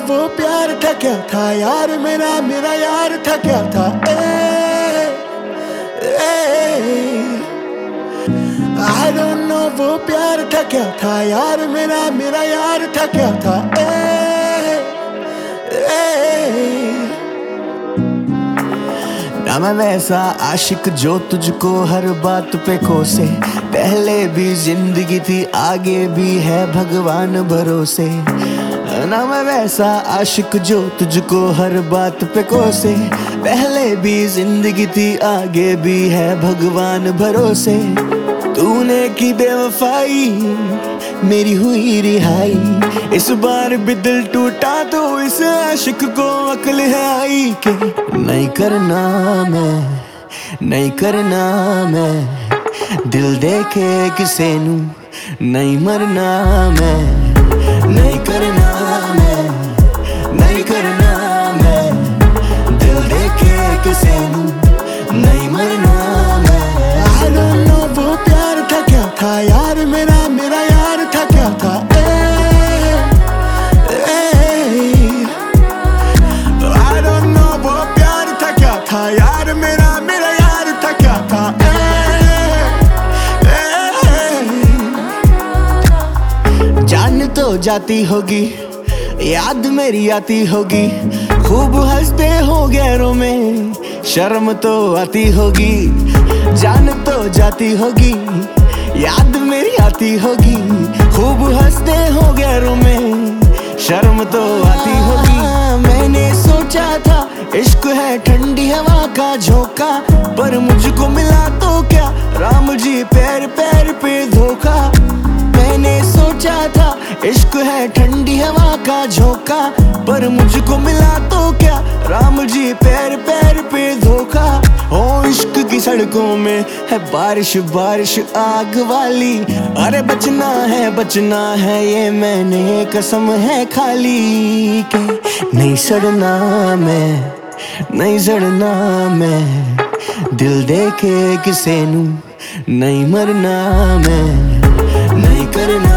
वो प्यार था क्या था यार मेरा मेरा यार था क्या था I don't know वो प्यार था क्या था यार मेरा मेरा यार था क्या था ना मैं वैसा आशिक जो तुझको हर बात पे कोसे, पहले भी जिंदगी थी आगे भी है भगवान भरोसे। ना मैं वैसा आशिक जो तुझको हर बात पे कोसे, पहले भी जिंदगी थी आगे भी है भगवान भरोसे। तूने की बेवफाई मेरी हुई रिहाई, इस बार भी दिल टूटा तो इस आशिक को अक्ल है आई के नहीं करना नहीं करना मैं दिल देके किसे नू नहीं मरना मैं नहीं करना नहीं करना मैं दिल देके किसे नू नहीं मरना मैं। I don't know वो प्यार था क्या था यार मेरा मेरा यार था क्या था I don't know वो प्यार था क्या था यार मेरा मेरा यार था क्या था जान तो जाती होगी याद मेरी आती होगी, खूब हंसते हो गैरों में शर्म तो आती होगी। जान तो जाती होगी याद मेरी आती होगी, खूब हंसते हो गैरों में शर्म तो आती होगी। मैंने सोचा था इश्क है ठंडी हवा का झोंका, पर मुझको मिला तो क्या राम जी पैर पैर पे धोखा। मैंने सोचा था इश्क है ठंडी हवा का झोंका, पर मुझको मिला तो क्या राम जी पैर पैर पे धोखा। ओ इश्क की सड़कों में है बारिश बारिश आग वाली, अरे बचना है ये मैंने कसम है खाली के नहीं सड़ना मैं नहीं सड़ना मैं दिल देके किसे नू नहीं मरना मैं नहीं करना